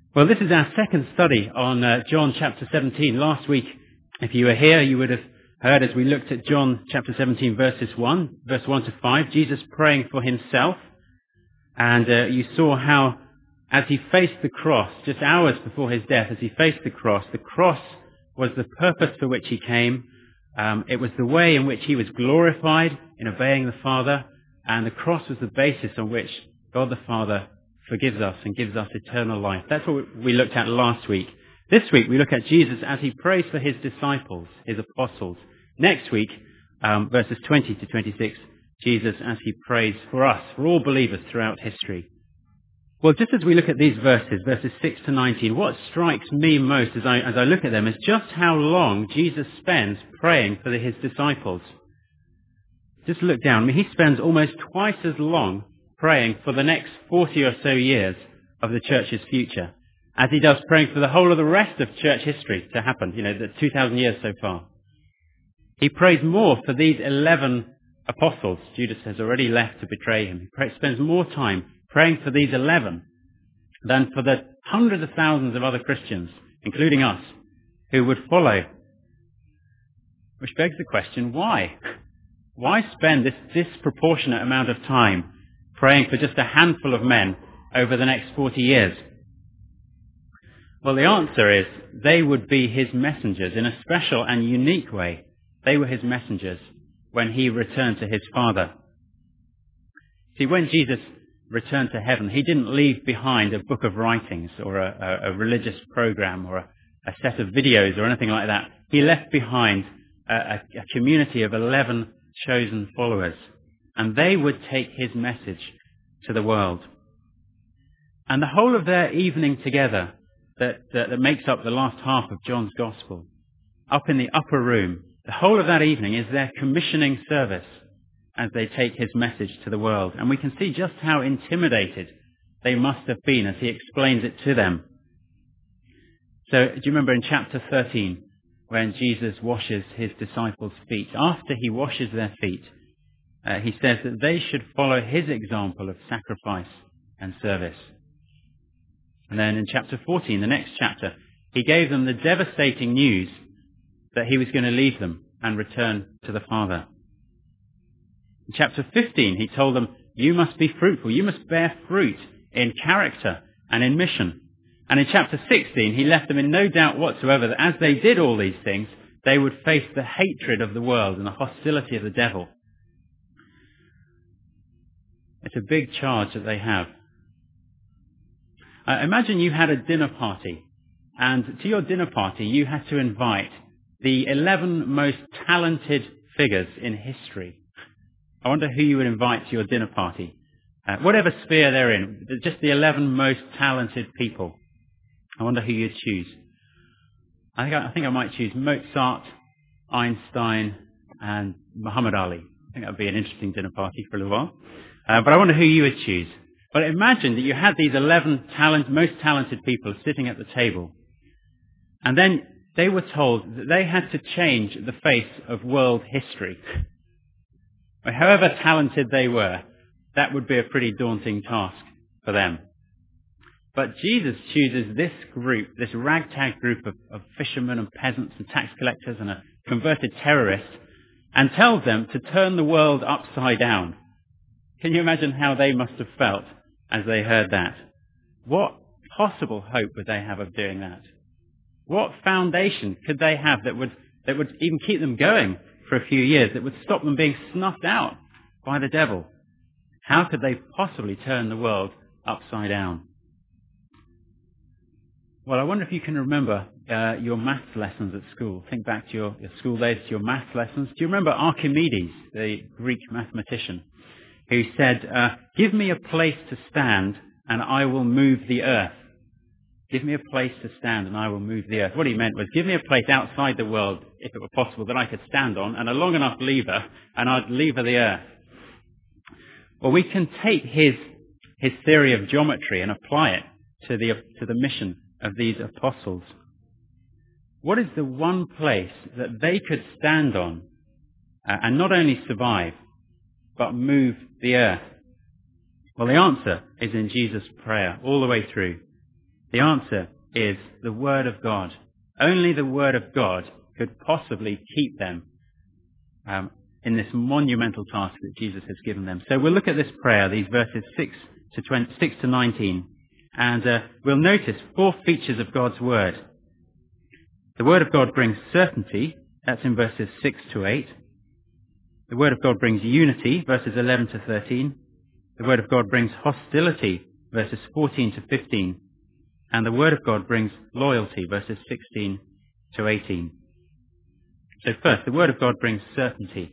Well, this is our second study on John chapter 17. Last week, if you were here, you would have heard as we looked at John chapter 17, verse 1 to 5, Jesus praying for himself. And you saw how, as he faced the cross, just hours before his death, as he faced the cross was the purpose for which he came. It was the way in which he was glorified in obeying the Father, and the cross was the basis on which God the Father forgives us and gives us eternal life. That's what we looked at last week. This week we look at Jesus as he prays for his disciples, his apostles. Next week, verses 20 to 26, Jesus as he prays for us, for all believers throughout history. Well, just as we look at these verses 6 to 19, what strikes me most as I look at them is just how long Jesus spends praying for his disciples. Just look down. I mean, he spends almost twice as long praying for the next 40 or so years of the church's future, as he does praying for the whole of the rest of church history to happen, the 2,000 years so far. He prays more for these 11 apostles. Judas has already left to betray him. He spends more time praying for these 11 than for the hundreds of thousands of other Christians, including us, who would follow. Which begs the question, why? Why spend this disproportionate amount of time praying for just a handful of men over the next 40 years? Well, the answer is they would be his messengers in a special and unique way. They were his messengers when he returned to his Father. See, when Jesus returned to heaven, he didn't leave behind a book of writings or a religious program or a set of videos or anything like that. He left behind a community of 11 chosen followers, and they would take his message to the world. And the whole of their evening together that makes up the last half of John's Gospel, up in the upper room, the whole of that evening is their commissioning service as they take his message to the world. And we can see just how intimidated they must have been as he explains it to them. So do you remember in chapter 13 when Jesus washes his disciples' feet? After he washes their feet, he says that they should follow his example of sacrifice and service. And then in chapter 14, the next chapter, he gave them the devastating news that he was going to leave them and return to the Father. In chapter 15, he told them, you must be fruitful. You must bear fruit in character and in mission. And in chapter 16, he left them in no doubt whatsoever that as they did all these things, they would face the hatred of the world and the hostility of the devil. It's a big charge that they have. Imagine you had a dinner party, and to your dinner party you had to invite the 11 most talented figures in history. I wonder who you would invite to your dinner party. Whatever sphere they're in, just the 11 most talented people. I wonder who you'd choose. I think I might choose Mozart, Einstein, and Muhammad Ali. I think that would be an interesting dinner party for a little while. But I wonder who you would choose. But imagine that you had these 11 most talented people sitting at the table. And then they were told that they had to change the face of world history. However talented they were, that would be a pretty daunting task for them. But Jesus chooses this group, this ragtag group of fishermen and peasants and tax collectors and a converted terrorist, and tells them to turn the world upside down. Can you imagine how they must have felt as they heard that? What possible hope would they have of doing that? What foundation could they have that would even keep them going for a few years, that would stop them being snuffed out by the devil? How could they possibly turn the world upside down? Well, I wonder if you can remember your maths lessons at school. Think back to your school days, to your maths lessons. Do you remember Archimedes, the Greek mathematician, who said, give me a place to stand and I will move the earth. Give me a place to stand and I will move the earth. What he meant was, give me a place outside the world, if it were possible, that I could stand on, and a long enough lever, and I'd lever the earth. Well, we can take his theory of geometry and apply it to the mission of these apostles. What is the one place that they could stand on and not only survive, but move the earth? Well, the answer is in Jesus' prayer all the way through. The answer is the Word of God. Only the Word of God could possibly keep them in this monumental task that Jesus has given them. So we'll look at this prayer, these verses 6 to 19, and we'll notice 4 features of God's Word. The Word of God brings certainty, that's in verses 6 to 8. The Word of God brings unity, verses 11 to 13. The Word of God brings hostility, verses 14 to 15. And the Word of God brings loyalty, verses 16 to 18. So first, the Word of God brings certainty.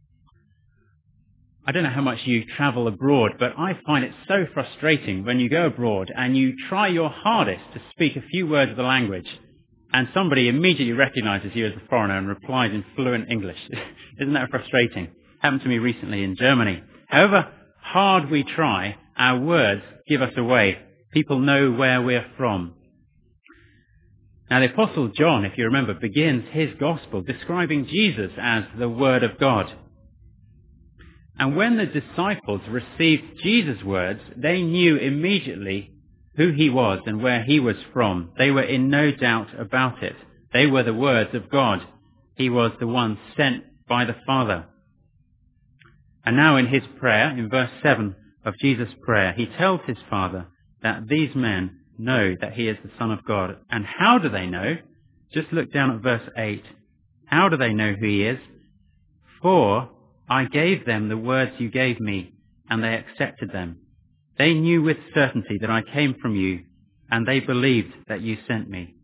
I don't know how much you travel abroad, but I find it so frustrating when you go abroad and you try your hardest to speak a few words of the language, and somebody immediately recognizes you as a foreigner and replies in fluent English. Isn't that frustrating? Happened to me recently in Germany. However hard we try, our words give us away. People know where we're from. Now the Apostle John, if you remember, begins his gospel describing Jesus as the Word of God. And when the disciples received Jesus' words, they knew immediately who he was and where he was from. They were in no doubt about it. They were the words of God. He was the one sent by the Father. And now in his prayer, in verse 7 of Jesus' prayer, he tells his Father that these men know that he is the Son of God. And how do they know? Just look down at verse 8. How do they know who he is? For I gave them the words you gave me, and they accepted them. They knew with certainty that I came from you, and they believed that you sent me.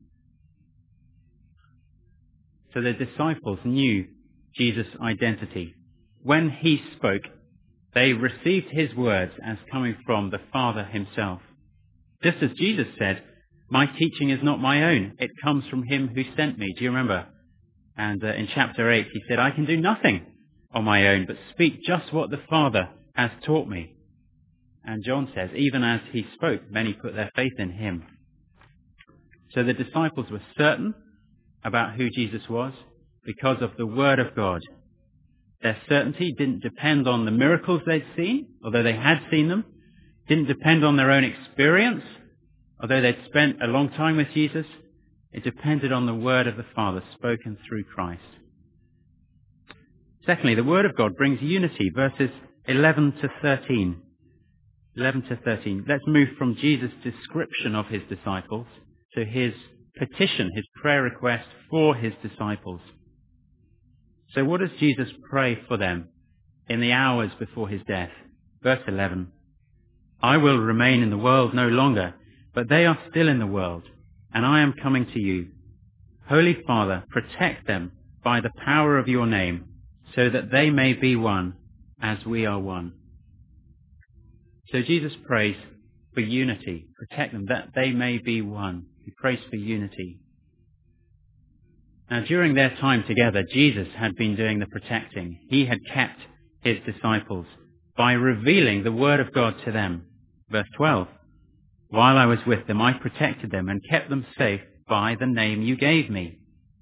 So the disciples knew Jesus' identity. When he spoke, they received his words as coming from the Father himself. Just as Jesus said, my teaching is not my own. It comes from him who sent me. Do you remember? And in chapter 8, he said, I can do nothing on my own, but speak just what the Father has taught me. And John says, even as he spoke, many put their faith in him. So the disciples were certain about who Jesus was because of the Word of God. Their certainty didn't depend on the miracles they'd seen, although they had seen them. Didn't depend on their own experience, although they'd spent a long time with Jesus. It depended on the Word of the Father spoken through Christ. Secondly, the Word of God brings unity, verses 11 to 13. 11 to 13. Let's move from Jesus' description of his disciples to his petition, his prayer request for his disciples. So what does Jesus pray for them in the hours before his death? Verse 11. I will remain in the world no longer, but they are still in the world, and I am coming to you. Holy Father, protect them by the power of your name, so that they may be one as we are one. So Jesus prays for unity. Protect them, that they may be one. He prays for unity. Now, during their time together, Jesus had been doing the protecting. He had kept his disciples by revealing the Word of God to them. Verse 12, while I was with them, I protected them and kept them safe by the name you gave me.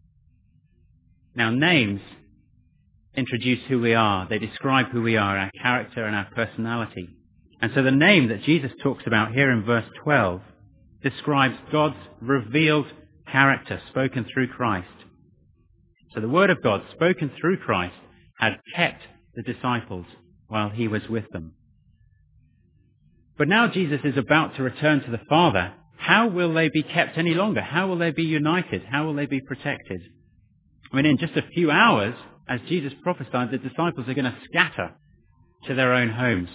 Now, names introduce who we are. They describe who we are, our character and our personality. And so the name that Jesus talks about here in verse 12 describes God's revealed character spoken through Christ. So the Word of God spoken through Christ had kept the disciples while he was with them. But now Jesus is about to return to the Father. How will they be kept any longer? How will they be united? How will they be protected? I mean, in just a few hours, as Jesus prophesied, the disciples are going to scatter to their own homes.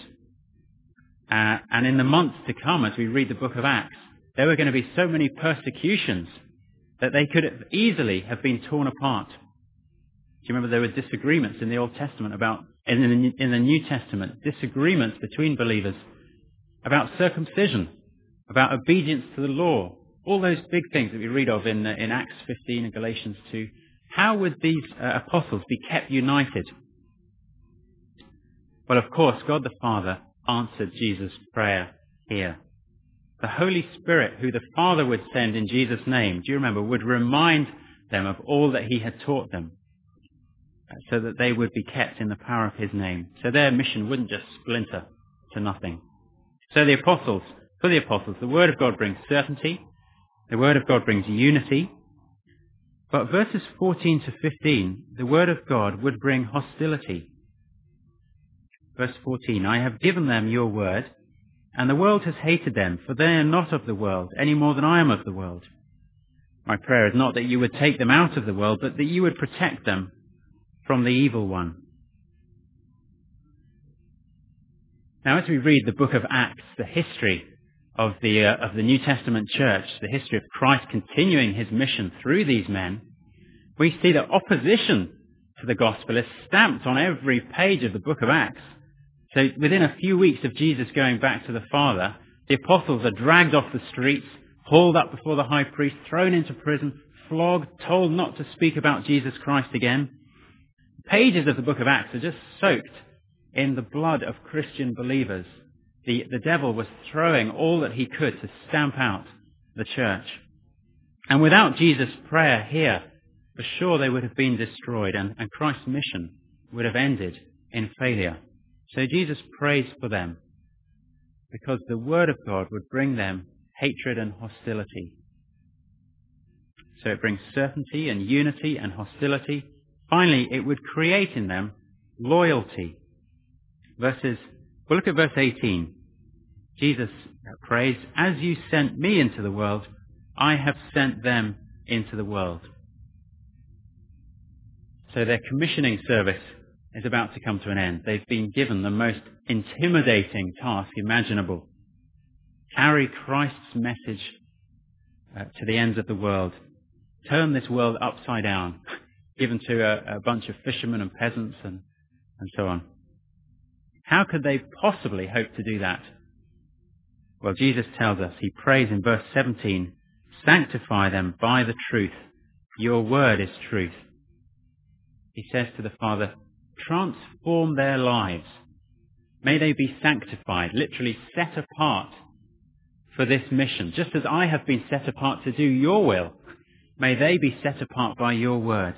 And in the months to come, as we read the book of Acts, there were going to be so many persecutions that they could have easily have been torn apart. Do you remember there were disagreements in the Old Testament in the New Testament, disagreements between believers about circumcision, about obedience to the law, all those big things that we read of in Acts 15 and Galatians 2. How would these apostles be kept united? Well, of course, God the Father answered Jesus' prayer here. The Holy Spirit, who the Father would send in Jesus' name, do you remember, would remind them of all that he had taught them, so that they would be kept in the power of his name. So their mission wouldn't just splinter to nothing. So for the apostles, the Word of God brings certainty, The word of God brings unity. But verses 14 to 15, the word of God would bring hostility. Verse 14, I have given them your word, and the world has hated them, for they are not of the world, any more than I am of the world. My prayer is not that you would take them out of the world, but that you would protect them from the evil one. Now, as we read the book of Acts, the history of the New Testament church, the history of Christ continuing his mission through these men, we see that opposition to the gospel is stamped on every page of the book of Acts. So within a few weeks of Jesus going back to the Father, the apostles are dragged off the streets, hauled up before the high priest, thrown into prison, flogged, told not to speak about Jesus Christ again. Pages of the book of Acts are just soaked in the blood of Christian believers. The devil was throwing all that he could to stamp out the church. And without Jesus' prayer here, for sure they would have been destroyed, and Christ's mission would have ended in failure. So Jesus prays for them, because the word of God would bring them hatred and hostility. So it brings certainty and unity and hostility. Finally, it would create in them loyalty. We'll look at verse 18. Jesus prays, as you sent me into the world, I have sent them into the world. So their commissioning service is about to come to an end. They've been given the most intimidating task imaginable. Carry Christ's message to the ends of the world. Turn this world upside down, given to a bunch of fishermen and peasants and so on. How could they possibly hope to do that? Well, Jesus tells us, he prays in verse 17, sanctify them by the truth. Your word is truth. He says to the Father, transform their lives. May they be sanctified, literally set apart for this mission. Just as I have been set apart to do your will, may they be set apart by your word.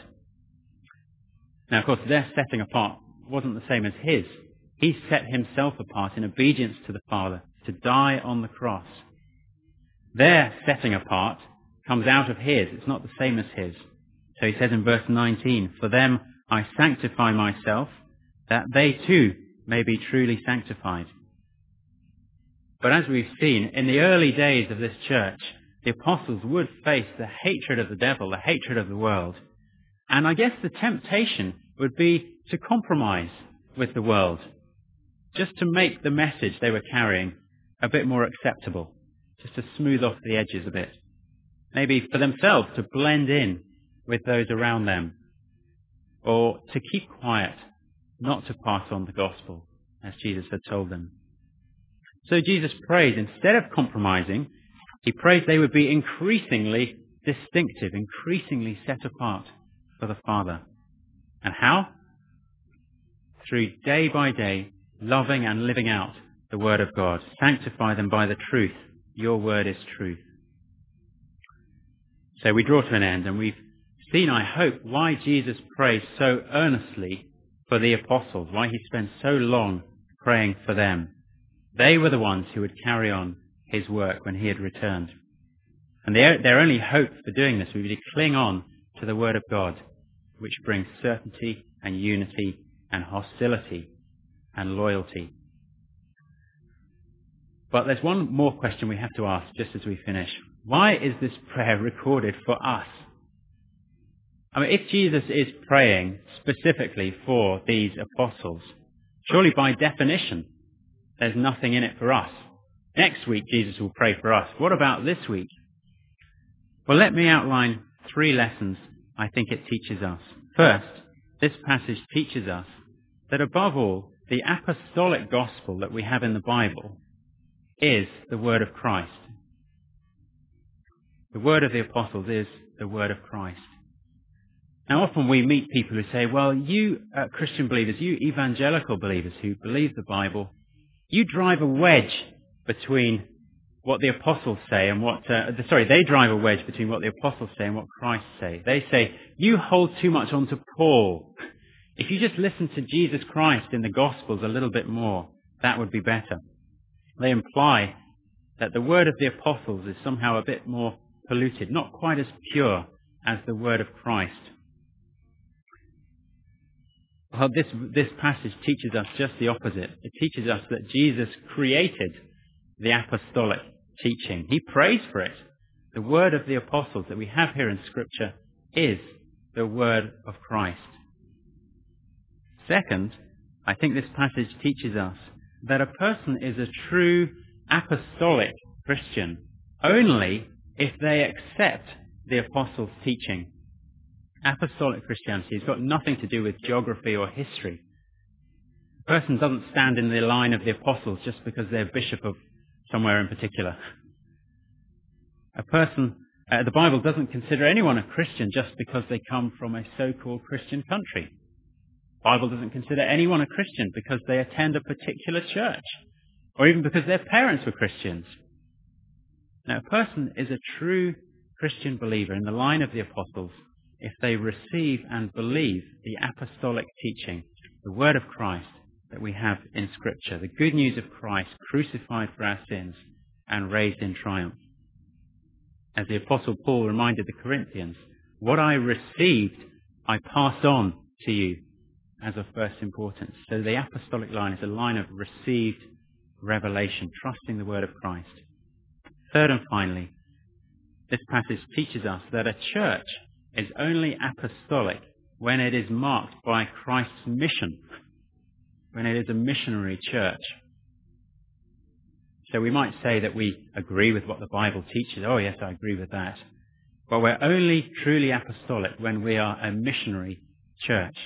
Now, of course, their setting apart wasn't the same as his. He set himself apart in obedience to the Father to die on the cross. Their setting apart comes out of his. It's not the same as his. So he says in verse 19, for them I sanctify myself, that they too may be truly sanctified. But as we've seen, in the early days of this church, the apostles would face the hatred of the devil, the hatred of the world. And I guess the temptation would be to compromise with the world, just to make the message they were carrying a bit more acceptable, just to smooth off the edges a bit. Maybe for themselves to blend in with those around them, or to keep quiet, not to pass on the gospel, as Jesus had told them. So Jesus prays, instead of compromising, he prays they would be increasingly distinctive, increasingly set apart for the Father. And how? Through day by day, loving and living out the word of God. Sanctify them by the truth. Your word is truth. So we draw to an end, and we've seen, I hope, why Jesus prays so earnestly for the apostles, why he spends so long praying for them. They were the ones who would carry on his work when he had returned. And their only hope for doing this would be to cling on to the word of God, which brings certainty and unity and hostility and loyalty. But there's one more question we have to ask just as we finish. Why is this prayer recorded for us? I mean, if Jesus is praying specifically for these apostles, surely by definition, there's nothing in it for us. Next week, Jesus will pray for us. What about this week? Well, let me outline 3 lessons I think it teaches us. First, this passage teaches us that above all, the apostolic gospel that we have in the Bible is the word of Christ. The word of the apostles is the word of Christ. Now, often we meet people who say, well, you Christian believers, you evangelical believers who believe the Bible, you drive a wedge between what the apostles say and they drive a wedge between what the apostles say and what Christ say. They say, you hold too much on to Paul. If you just listen to Jesus Christ in the Gospels a little bit more, that would be better. They imply that the word of the apostles is somehow a bit more polluted, not quite as pure as the word of Christ. Well, this passage teaches us just the opposite. It teaches us that Jesus created the apostolic teaching. He prays for it. The word of the apostles that we have here in Scripture is the word of Christ. Second, I think this passage teaches us that a person is a true apostolic Christian only if they accept the apostles' teaching. Apostolic Christianity has got nothing to do with geography or history. A person doesn't stand in the line of the apostles just because they're bishop of somewhere in particular. The Bible doesn't consider anyone a Christian just because they come from a so-called Christian country. The Bible doesn't consider anyone a Christian because they attend a particular church, or even because their parents were Christians. Now, a person is a true Christian believer in the line of the apostles if they receive and believe the apostolic teaching, the word of Christ that we have in Scripture, the good news of Christ crucified for our sins and raised in triumph. As the Apostle Paul reminded the Corinthians, what I received, I passed on to you as of first importance. So the apostolic line is a line of received revelation, trusting the word of Christ. Third and finally, this passage teaches us that a church is only apostolic when it is marked by Christ's mission, when it is a missionary church. So we might say that we agree with what the Bible teaches. Oh yes, I agree with that. But we're only truly apostolic when we are a missionary church.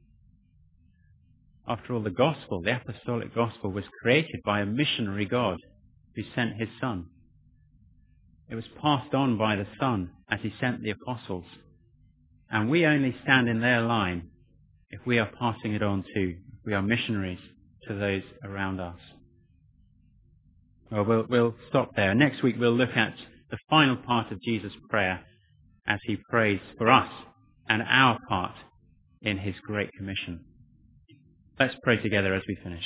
After all, the apostolic gospel was created by a missionary God who sent his Son. It was passed on by the Son as he sent the apostles. And we only stand in their line if we are passing it on to, if we are missionaries to those around us. Well, we'll stop there. Next week we'll look at the final part of Jesus' prayer as he prays for us and our part in his Great Commission. Let's pray together as we finish.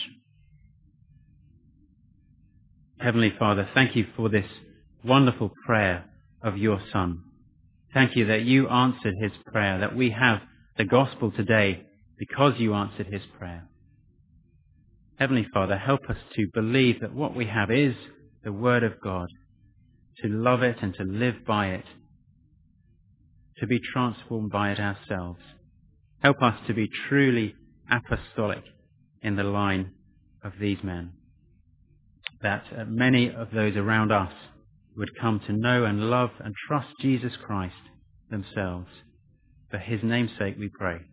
Heavenly Father, thank you for this wonderful prayer of your Son. Thank you that you answered his prayer, that we have the gospel today because you answered his prayer. Heavenly Father, help us to believe that what we have is the Word of God, to love it and to live by it, to be transformed by it ourselves. Help us to be truly apostolic in the line of these men, that many of those around us would come to know and love and trust Jesus Christ themselves. For his name's sake we pray.